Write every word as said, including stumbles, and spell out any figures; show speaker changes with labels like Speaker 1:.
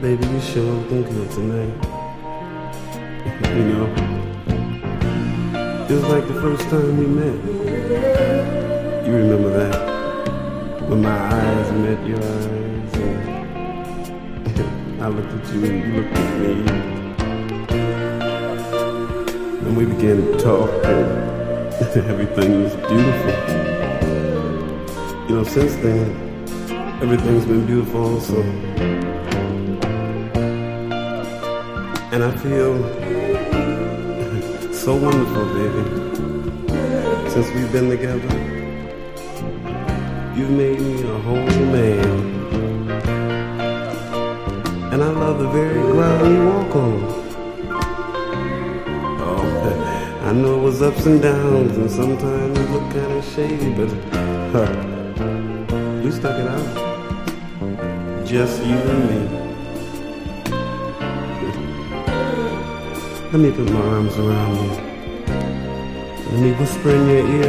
Speaker 1: Baby, you sure looking good tonight. You know, feels like the first time we met. You remember that? When my eyes met your eyes, and I looked at you and you looked at me, and we began to talk, and everything was beautiful. You know, since then, everything's been beautiful also. And I feel so wonderful, baby. Since we've been together, you've made me a whole man. And I love the very ground you walk on. Oh, I know it was ups and downs, and sometimes it looked kind of shady, but huh, we stuck it out. Just you and me. Let me put my arms around you. Let me whisper in your ear.